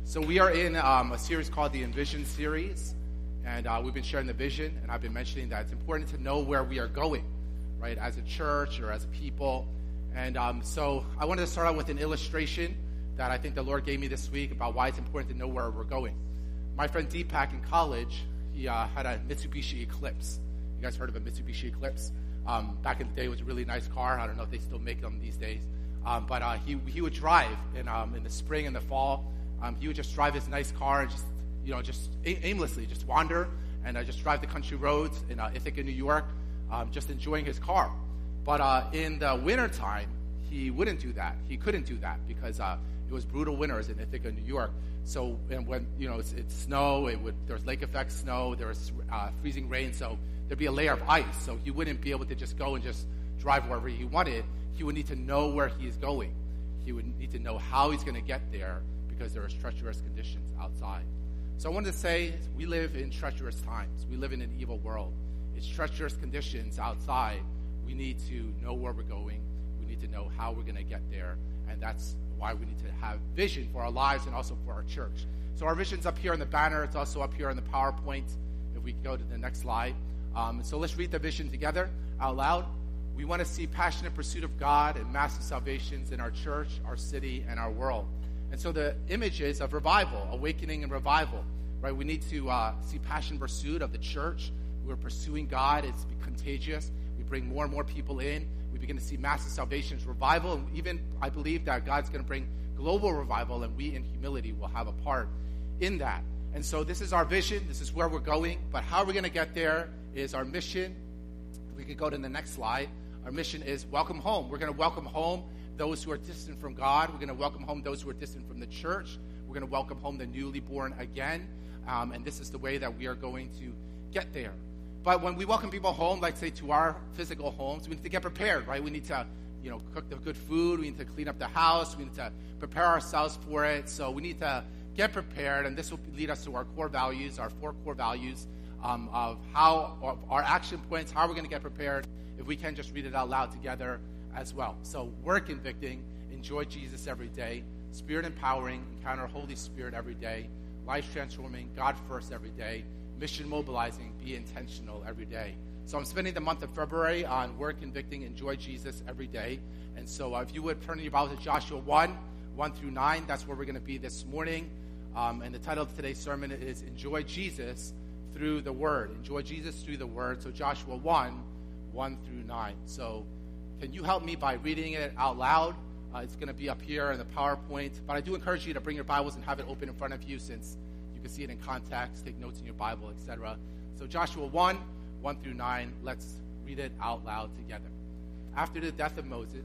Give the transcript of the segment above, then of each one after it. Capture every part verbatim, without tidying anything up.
So we are in um, a series called the Envision series, and uh, we've been sharing the vision, and I've been mentioning that it's important to know where we are going, right, as a church or as a people. And um, so I wanted to start out with an illustration that I think the Lord gave me this week about why it's important to know where we're going. My friend Deepak in college, he uh, had a Mitsubishi Eclipse. You guys heard of a Mitsubishi Eclipse? Um, back in the day, it was a really nice car. I don't know if they still make them these days. Um, but uh, he he would drive in um, in the spring and the fall. Um, he would just drive his nice car and just, you know, just aimlessly just wander and uh, just drive the country roads in uh, Ithaca, New York, um, just enjoying his car. But uh, in the wintertime, he wouldn't do that. He couldn't do that because uh, it was brutal winters in Ithaca, New York. So and when, you know, it's, it's snow, it would there was lake effect snow, there was uh, freezing rain, so there'd be a layer of ice. So he wouldn't be able to just go and just drive wherever he wanted. He would need to know where he's going. He would need to know how he's going to get there, because there are treacherous conditions outside. So I wanted to say, we live in treacherous times. We live in an evil world. It's treacherous conditions outside. We need to know where we're going. We need to know how we're going to get there. And that's why we need to have vision for our lives and also for our church. So our vision's up here on the banner. It's also up here on the PowerPoint. If we go to the next slide. Um, so let's read the vision together out loud. We want to see passionate pursuit of God and massive salvations in our church, our city, and our world. And so the images of revival, awakening and revival, right? We need to uh, see passion pursuit of the church. We're pursuing God. It's contagious. We bring more and more people in. We begin to see massive salvations, revival, and even I believe that God's going to bring global revival, and we in humility will have a part in that. And so this is our vision. This is where we're going. But how we're going to get there is our mission. We could go to the next slide. Our mission is welcome home. We're going to welcome home those who are distant from God. We're going to welcome home those who are distant from the church. We're going to welcome home the newly born again. Um, and this is the way that we are going to get there. But when we welcome people home, like say to our physical homes, we need to get prepared, right? We need to, you know, cook the good food. We need to clean up the house. We need to prepare ourselves for it. So we need to get prepared. And this will lead us to our core values, our four core values um, of how of our action points, how we're going to get prepared. If we can just read it out loud together as well. So work convicting, enjoy Jesus every day, spirit empowering, encounter Holy Spirit every day, life transforming, God first every day, mission mobilizing, be intentional every day. So I'm spending the month of February on work convicting, enjoy Jesus every day. And so uh, if you would turn your Bible to Joshua one, one through nine, that's where we're going to be this morning. Um, and the title of today's sermon is Enjoy Jesus Through the Word. Enjoy Jesus through the Word. So Joshua one, one through nine. So can you help me by reading it out loud? Uh, it's going to be up here in the PowerPoint. But I do encourage you to bring your Bibles and have it open in front of you, since you can see it in context, take notes in your Bible, et cetera. So Joshua one, one through nine, let's read it out loud together. After the death of Moses,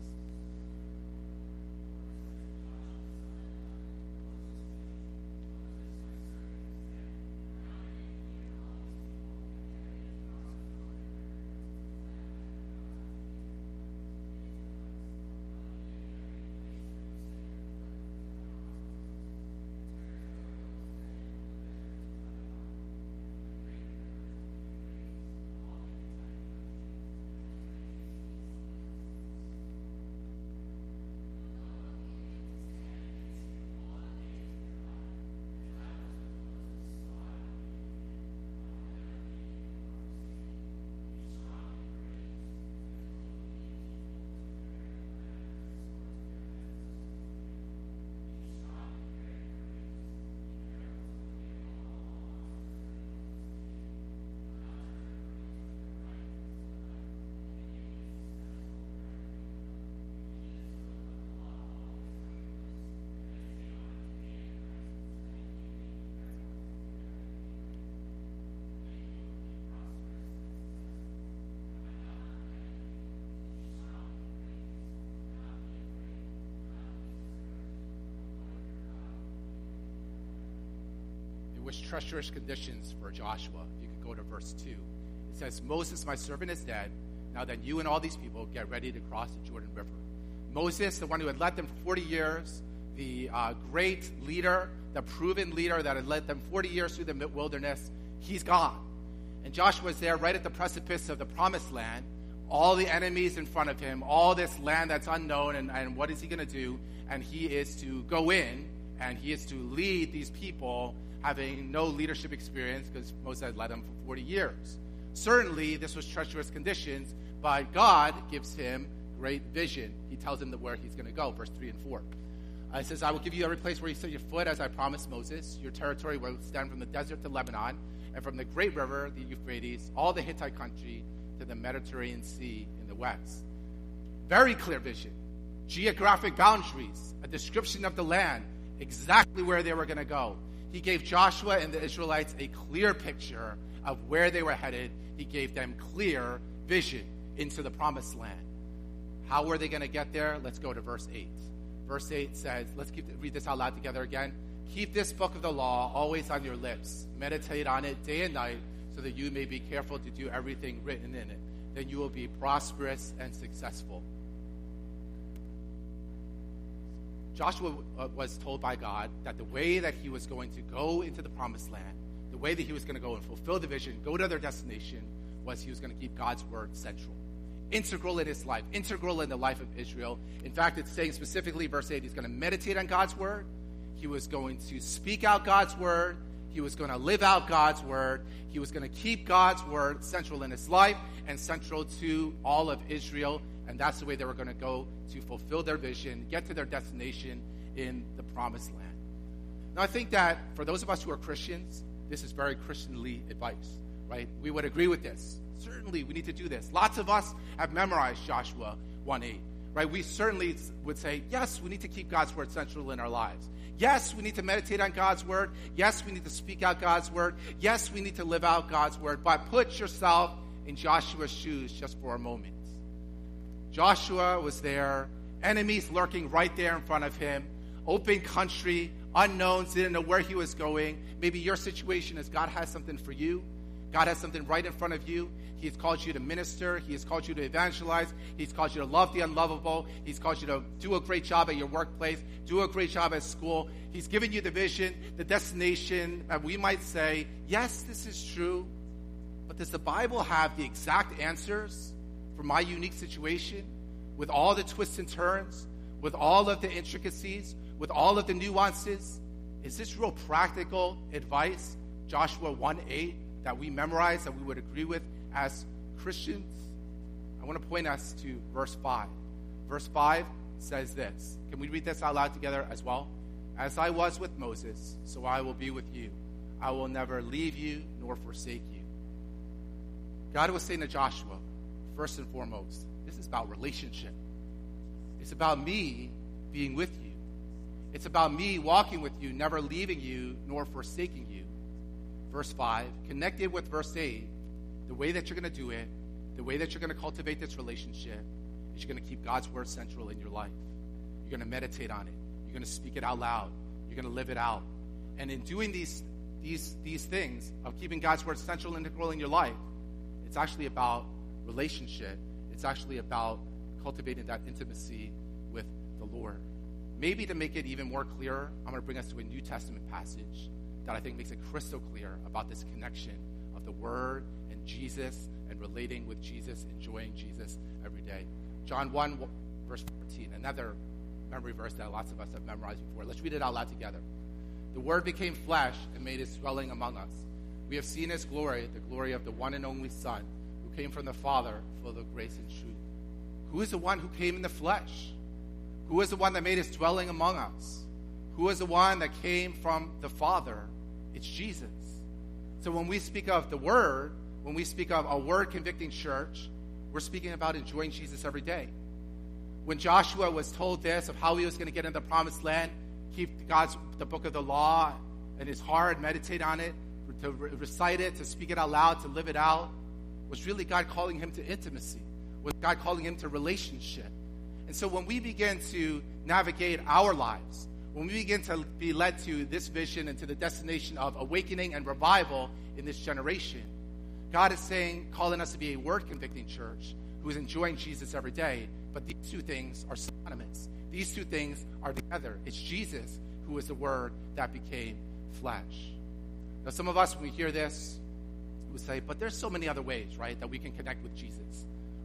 was treacherous conditions for Joshua. You can go to verse two. It says, Moses, my servant, is dead. Now then you and all these people get ready to cross the Jordan River. Moses, the one who had led them for forty years, the uh, great leader, the proven leader that had led them forty years through the wilderness, he's gone. And Joshua is there right at the precipice of the promised land, all the enemies in front of him, all this land that's unknown, and, and what is he going to do? And he is to go in and he is to lead these people having no leadership experience because Moses had led them for forty years. Certainly, this was treacherous conditions, but God gives him great vision. He tells him where he's going to go, verse three and four. Uh, it says, I will give you every place where you set your foot, as I promised Moses. Your territory will extend from the desert to Lebanon, and from the great river, the Euphrates, all the Hittite country, to the Mediterranean Sea in the west. Very clear vision. Geographic boundaries, a description of the land, exactly where they were going to go. He gave Joshua and the Israelites a clear picture of where they were headed. He gave them clear vision into the promised land. How were they going to get there? Let's go to verse eight. Verse eight says, let's keep, read this out loud together again. Keep this book of the law always on your lips. Meditate on it day and night so that you may be careful to do everything written in it. Then you will be prosperous and successful. Joshua was told by God that the way that he was going to go into the promised land, the way that he was going to go and fulfill the vision, go to their destination, was he was going to keep God's word central. Integral in his life, integral in the life of Israel. In fact, it's saying specifically, verse eight, he's going to meditate on God's word. He was going to speak out God's word. He was going to live out God's word. He was going to keep God's word central in his life and central to all of Israel. And that's the way they were going to go to fulfill their vision, get to their destination in the promised land. Now, I think that for those of us who are Christians, this is very Christianly advice, right? We would agree with this. Certainly, we need to do this. Lots of us have memorized Joshua one eight, right? We certainly would say, yes, we need to keep God's word central in our lives. Yes, we need to meditate on God's word. Yes, we need to speak out God's word. Yes, we need to live out God's word. But put yourself in Joshua's shoes just for a moment. Joshua was there, enemies lurking right there in front of him, open country, unknowns, didn't know where he was going. Maybe your situation is God has something for you. God has something right in front of you. He's called you to minister. He has called you to evangelize. He's called you to love the unlovable. He's called you to do a great job at your workplace, do a great job at school. He's given you the vision, the destination, and we might say, yes, this is true, but does the Bible have the exact answers for my unique situation, with all the twists and turns, with all of the intricacies, with all of the nuances? Is this real practical advice, Joshua one eight, that we memorize, that we would agree with as Christians? I want to point us to verse five. Verse five says this. Can we read this out loud together as well? As I was with Moses, so I will be with you. I will never leave you nor forsake you. God was saying to Joshua, first and foremost, this is about relationship. It's about me being with you. It's about me walking with you, never leaving you nor forsaking you. Verse five, connected with verse eight, the way that you're going to do it, the way that you're going to cultivate this relationship, is you're going to keep God's word central in your life. You're going to meditate on it. You're going to speak it out loud. You're going to live it out. And in doing these, these, these things of keeping God's word central and integral in your life, it's actually about relationship. It's actually about cultivating that intimacy with the Lord. Maybe to make it even more clearer, I'm going to bring us to a New Testament passage that I think makes it crystal clear about this connection of the Word and Jesus and relating with Jesus, enjoying Jesus every day. John one, verse fourteen, another memory verse that lots of us have memorized before. Let's read it out loud together. The Word became flesh and made his dwelling among us. We have seen his glory, the glory of the one and only Son, who came from the Father, full of grace and truth. Who is the one who came in the flesh? Who is the one that made his dwelling among us? Who is the one that came from the Father? It's Jesus. So when we speak of the Word, when we speak of a word-convicting church, we're speaking about enjoying Jesus every day. When Joshua was told this, of how he was going to get into the promised land, keep God's the book of the law in his heart, meditate on it, to re- recite it, to speak it out loud, to live it out, was really God calling him to intimacy, was God calling him to relationship. And so when we begin to navigate our lives, when we begin to be led to this vision and to the destination of awakening and revival in this generation, God is saying, calling us to be a word-convicting church who is enjoying Jesus every day. But these two things are synonymous. These two things are together. It's Jesus who is the Word that became flesh. Now, some of us, when we hear this, we say, but there's so many other ways, right, that we can connect with Jesus.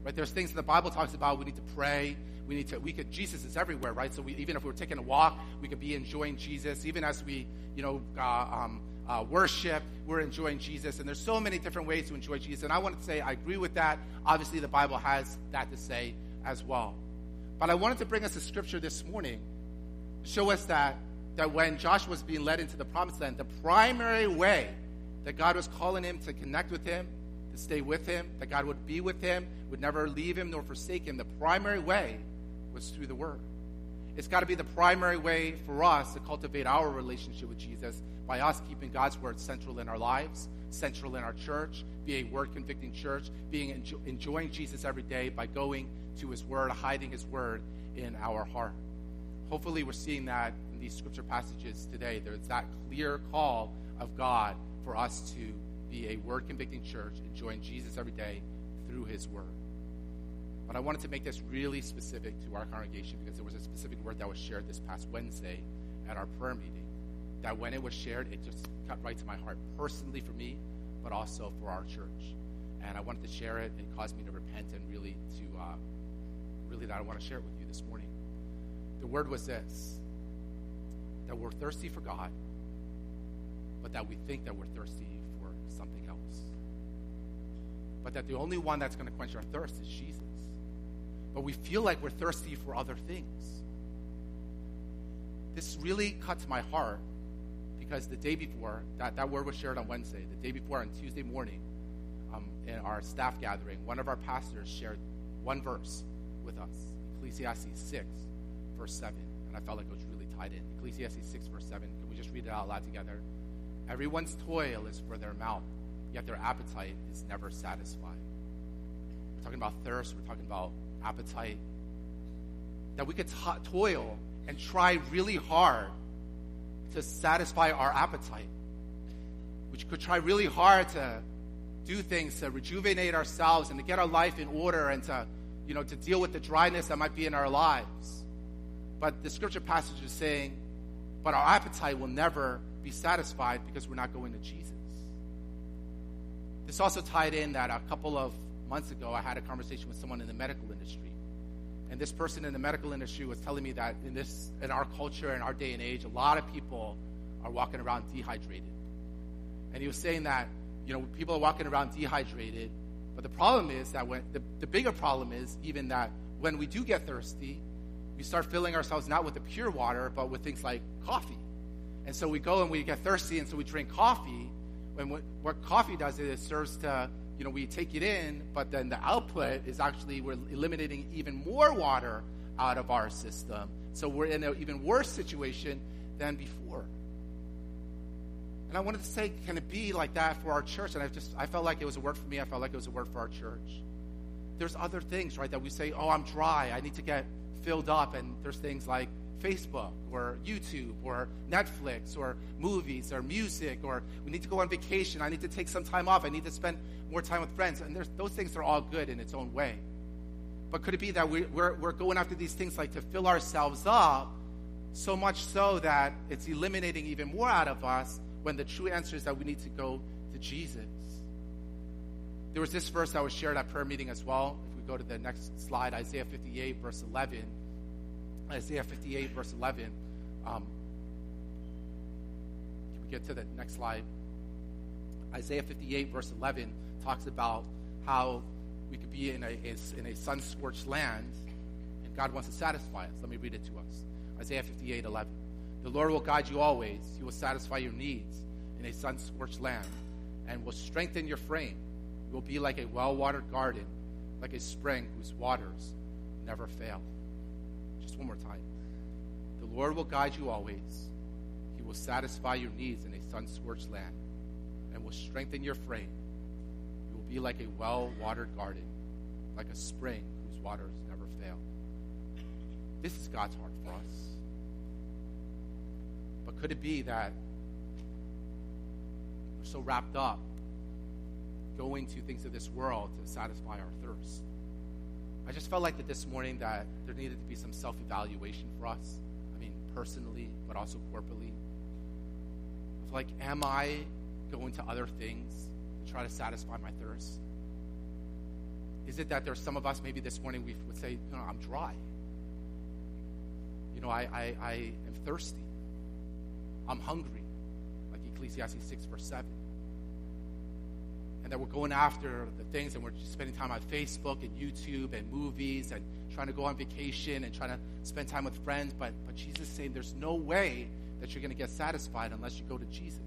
right? There's things that the Bible talks about. We need to pray. We need to, we could, Jesus is everywhere, right? So we, even if we're taking a walk, we could be enjoying Jesus. Even as we, you know, uh, um, uh, worship, we're enjoying Jesus. And there's so many different ways to enjoy Jesus. And I wanted to say, I agree with that. Obviously, the Bible has that to say as well. But I wanted to bring us a scripture this morning to show us that, that when Joshua was being led into the promised land, the primary way that God was calling him to connect with him, to stay with him, that God would be with him, would never leave him nor forsake him, the primary way was through the Word. It's got to be the primary way for us to cultivate our relationship with Jesus by us keeping God's Word central in our lives, central in our church, be a Word-convicting church, being enjo- enjoying Jesus every day by going to His Word, hiding His Word in our heart. Hopefully we're seeing that in these scripture passages today. There's that clear call of God for us to be a Word-convicting church, enjoying Jesus every day through His Word. But I wanted to make this really specific to our congregation because there was a specific word that was shared this past Wednesday at our prayer meeting, that when it was shared, it just cut right to my heart, personally for me, but also for our church. And I wanted to share it. It caused me to repent and really to, uh, really that I want to share it with you this morning. The word was this, that we're thirsty for God, but that we think that we're thirsty for something else. But that the only one that's going to quench our thirst is Jesus. But we feel like we're thirsty for other things. This really cuts my heart because the day before, that, that word was shared on Wednesday, the day before on Tuesday morning, um, in our staff gathering, one of our pastors shared one verse with us, Ecclesiastes six, verse seven. And I felt like it was really tied in. Ecclesiastes six, verse seven. Can we just read it out loud together? Everyone's toil is for their mouth, yet their appetite is never satisfied. We're talking about thirst. We're talking about appetite. That we could to- toil and try really hard to satisfy our appetite. We could try really hard to do things to rejuvenate ourselves and to get our life in order and to, you know, to deal with the dryness that might be in our lives. But the scripture passage is saying, but our appetite will never be satisfied because we're not going to Jesus. This also tied in that a couple of months ago, I had a conversation with someone in the medical industry. And this person in the medical industry was telling me that in this, in our culture, in our day and age, a lot of people are walking around dehydrated. And he was saying that, you know, people are walking around dehydrated. But the problem is that when, the, the bigger problem is even that when we do get thirsty, we start filling ourselves not with the pure water, but with things like coffee. And so we go and we get thirsty, and so we drink coffee. And what, what coffee does is it serves to, you know, we take it in, but then the output is actually we're eliminating even more water out of our system. So we're in an even worse situation than before. And I wanted to say, can it be like that for our church? And I just, I felt like it was a word for me. I felt like it was a word for our church. There's other things, right, that we say, oh, I'm dry. I need to get filled up. And there's things like Facebook or YouTube or Netflix or movies or music, or we need to go on vacation. I need to take some time off. I need to spend more time with friends. And there's, those things are all good in its own way. But could it be that we, we're, we're going after these things like to fill ourselves up so much so that it's eliminating even more out of us when the true answer is that we need to go to Jesus? There was this verse that was shared at prayer meeting as well. If we go to the next slide, Isaiah fifty-eight, verse eleven. Isaiah fifty-eight, verse eleven. Um, can we get to the next slide? Isaiah fifty-eight, verse eleven talks about how we could be in a, in a sun-scorched land, and God wants to satisfy us. Let me read it to us. Isaiah fifty-eight, eleven. The Lord will guide you always. He will satisfy your needs in a sun-scorched land and will strengthen your frame. You will be like a well-watered garden, like a spring whose waters never fail. Just one more time. The Lord will guide you always. He will satisfy your needs in a sun-scorched land and will strengthen your frame. You will be like a well-watered garden, like a spring whose waters never fail. This is God's heart for us. But could it be that we're so wrapped up going to things of this world to satisfy our thirst? I just felt like that this morning that there needed to be some self-evaluation for us. I mean, personally, but also corporately. Of like, am I going to other things to try to satisfy my thirst? Is it that there's some of us maybe this morning we would say, you know, I'm dry. You know, I, I, I am thirsty. I'm hungry, like Ecclesiastes six, verse seven. And that we're going after the things and we're just spending time on Facebook and YouTube and movies and trying to go on vacation and trying to spend time with friends. But, but Jesus is saying there's no way that you're going to get satisfied unless you go to Jesus.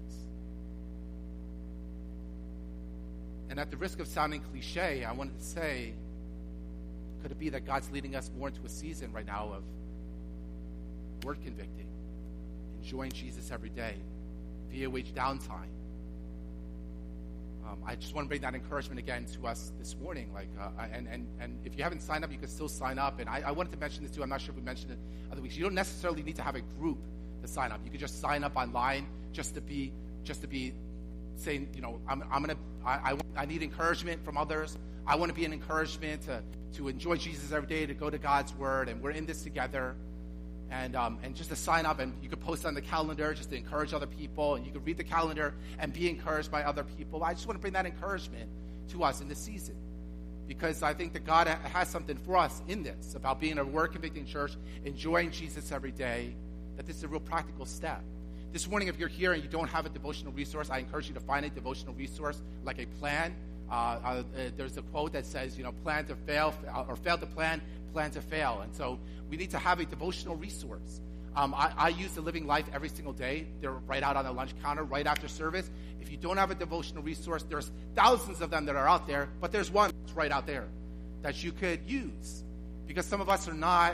And at the risk of sounding cliche, I wanted to say, could it be that God's leading us more into a season right now of word convicting, enjoying Jesus every day, V O H downtime? Um, I just want to bring that encouragement again to us this morning. Like, uh, and, and, and if you haven't signed up, you can still sign up. And I, I wanted to mention this too. I'm not sure if we mentioned it other weeks. You don't necessarily need to have a group to sign up. You could just sign up online just to be, just to be saying, you know, I'm, I'm gonna, I, I, I need encouragement from others. I want to be an encouragement to, to enjoy Jesus every day, to go to God's Word, and we're in this together. And um, and just to sign up, and you could post on the calendar just to encourage other people, and you could read the calendar and be encouraged by other people. I just want to bring that encouragement to us in this season, because I think that God has something for us in this, about being a word-convicting church, enjoying Jesus every day, that this is a real practical step. This morning, if you're here and you don't have a devotional resource, I encourage you to find a devotional resource, like a plan. Uh, uh, there's a quote that says, you know, plan to fail, or fail to plan, plan to fail. And so we need to have a devotional resource. Um, I, I use the Living Life every single day. They're right out on the lunch counter, right after service. If you don't have a devotional resource, there's thousands of them that are out there, but there's one that's right out there that you could use, because some of us are not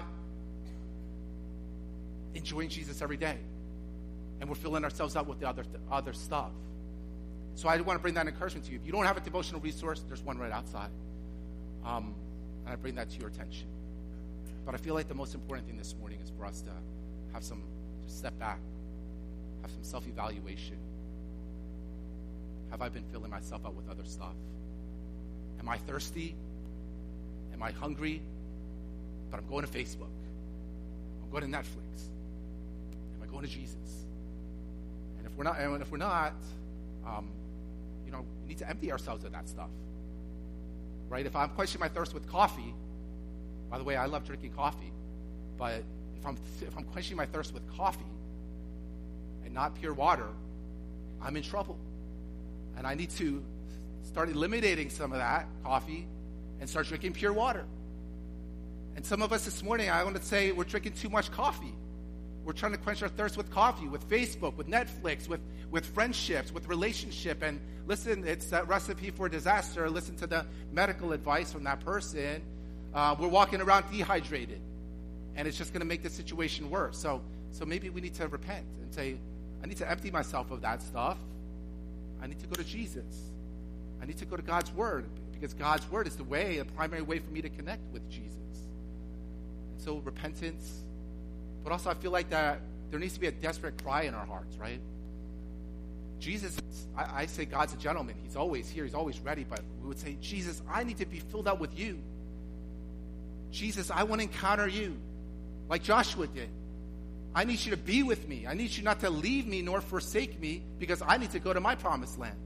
enjoying Jesus every day, and we're filling ourselves up with the other th- other stuff. So I want to bring that encouragement to you. If you don't have a devotional resource, there's one right outside. Um, and I bring that to your attention. But I feel like the most important thing this morning is for us to have some, just step back, have some self-evaluation. Have I been filling myself up with other stuff? Am I thirsty? Am I hungry? But I'm going to Facebook. I'm going to Netflix. Am I going to Jesus? And if we're not, and if we're not, um, you know, we need to empty ourselves of that stuff, right? If I'm quenching my thirst with coffee, by the way, I love drinking coffee, but if I'm if I'm quenching my thirst with coffee and not pure water, I'm in trouble, and I need to start eliminating some of that coffee and start drinking pure water. And some of us this morning, I want to say, we're drinking too much coffee. We're trying to quench our thirst with coffee, with Facebook, with Netflix, with, with friendships, with relationship. And listen, it's that recipe for disaster. Listen to the medical advice from that person. Uh, we're walking around dehydrated, and it's just going to make the situation worse. So, so maybe we need to repent and say, I need to empty myself of that stuff. I need to go to Jesus. I need to go to God's Word, because God's Word is the way, the primary way for me to connect with Jesus. And so repentance. But also, I feel like that there needs to be a desperate cry in our hearts, right? Jesus, I, I say God's a gentleman. He's always here. He's always ready. But we would say, Jesus, I need to be filled up with you. Jesus, I want to encounter you like Joshua did. I need you to be with me. I need you not to leave me nor forsake me, because I need to go to my promised land.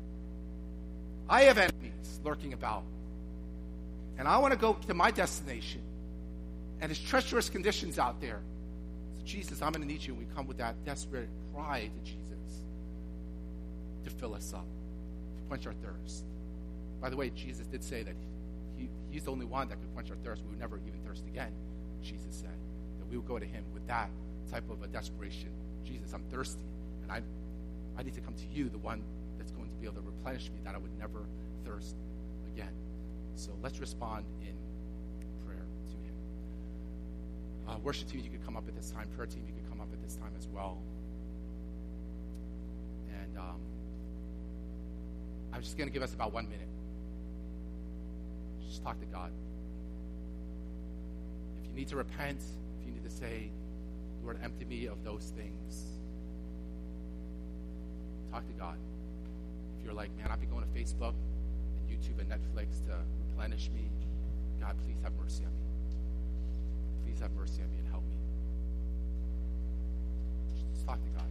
I have enemies lurking about, and I want to go to my destination. And there's treacherous conditions out there. Jesus, I'm going to need you. And we come with that desperate cry to Jesus to fill us up, to quench our thirst. By the way, Jesus did say that he, he's the only one that could quench our thirst. We would never even thirst again, Jesus said. That we would go to him with that type of a desperation. Jesus, I'm thirsty, and I, I need to come to you, the one that's going to be able to replenish me, that I would never thirst again. So let's respond in prayer to him. Uh, worship team, you could come up at this time. Prayer team, you could come up at this time as well. And um, I'm just going to give us about one minute. Just talk to God. If you need to repent, if you need to say, Lord, empty me of those things, talk to God. If you're like, man, I've been going to Facebook and YouTube and Netflix to replenish me, God, please have mercy on me. Please have mercy on me and help me. Just talk to God.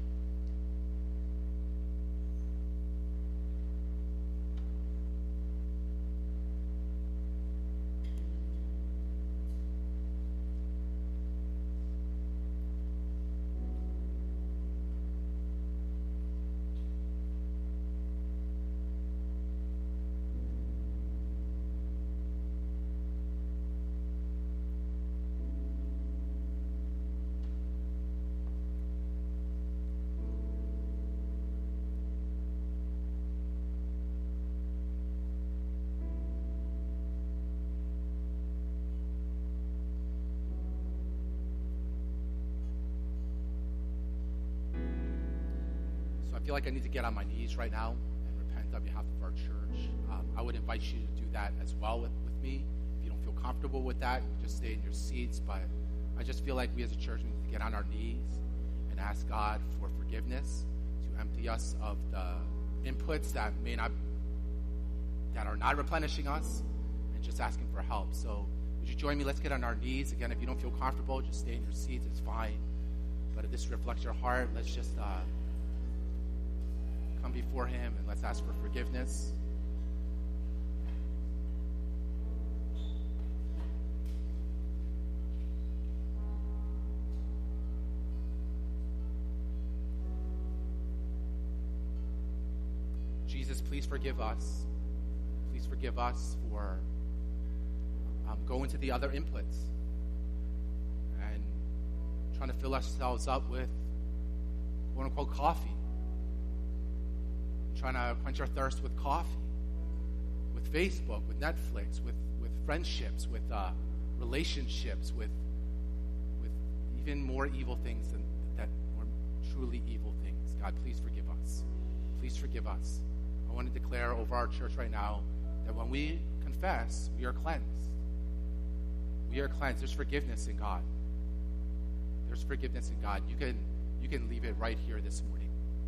So I feel like I need to get on my knees right now and repent on behalf of our church. Um, I would invite you to do that as well with, with me. If you don't feel comfortable with that, you can just stay in your seats. But I just feel like we as a church need to get on our knees and ask God for forgiveness, to empty us of the inputs that may not, that are not replenishing us, and just asking for help. So would you join me? Let's get on our knees. Again, if you don't feel comfortable, just stay in your seats. It's fine. But if this reflects your heart, let's just uh, come before him and let's ask for forgiveness. Jesus, please forgive us. Please forgive us for um, going to the other inputs and trying to fill ourselves up with quote-unquote coffee. Trying to quench our thirst with coffee, with Facebook, with Netflix, with, with friendships, with uh, relationships, with with even more evil things than that, more truly evil things. God, please forgive us. Please forgive us. I want to declare over our church right now that when we confess, we are cleansed. We are cleansed. There's forgiveness in God. There's forgiveness in God. You can you can leave it right here this morning.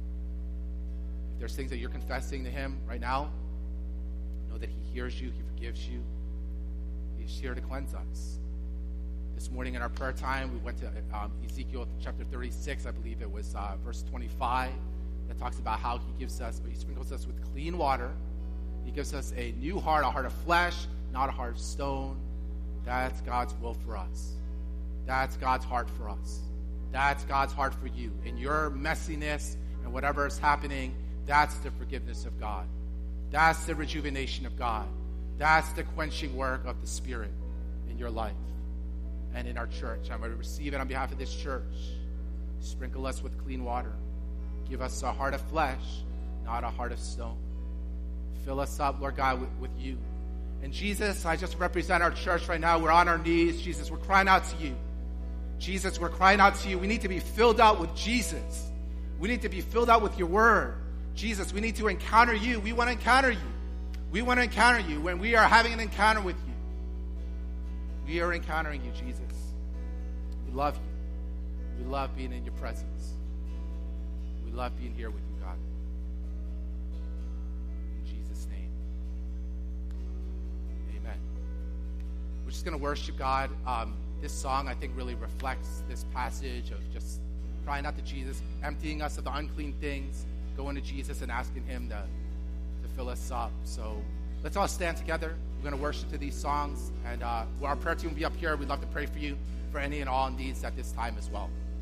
If there's things that you're confessing to him right now, know that he hears you, he forgives you. He's here to cleanse us. This morning in our prayer time, we went to um, Ezekiel chapter thirty-six, I believe it was uh, verse twenty-five, that talks about how he gives us, he sprinkles us with clean water. He gives us a new heart, a heart of flesh, not a heart of stone. That's God's will for us. That's God's heart for us. That's God's heart for you. In your messiness and whatever is happening, that's the forgiveness of God. That's the rejuvenation of God. That's the quenching work of the Spirit in your life and in our church. I'm going to receive it on behalf of this church. Sprinkle us with clean water. Give us a heart of flesh, not a heart of stone. Fill us up, Lord God, with, with you. And Jesus, I just represent our church right now. We're on our knees. Jesus, we're crying out to you. Jesus, we're crying out to you. We need to be filled out with Jesus. We need to be filled out with your word. Jesus, we need to encounter you. We want to encounter you. We want to encounter you. When we are having an encounter with you, we are encountering you, Jesus. We love you. We love being in your presence. We love being here with you, God. In Jesus' name, amen. We're just going to worship God. Um, this song, I think, really reflects this passage of just crying out to Jesus, emptying us of the unclean things, going to Jesus and asking him to, to fill us up. So let's all stand together. We're going to worship to these songs. And uh, our prayer team will be up here. We'd love to pray for you, for any and all needs at this time as well.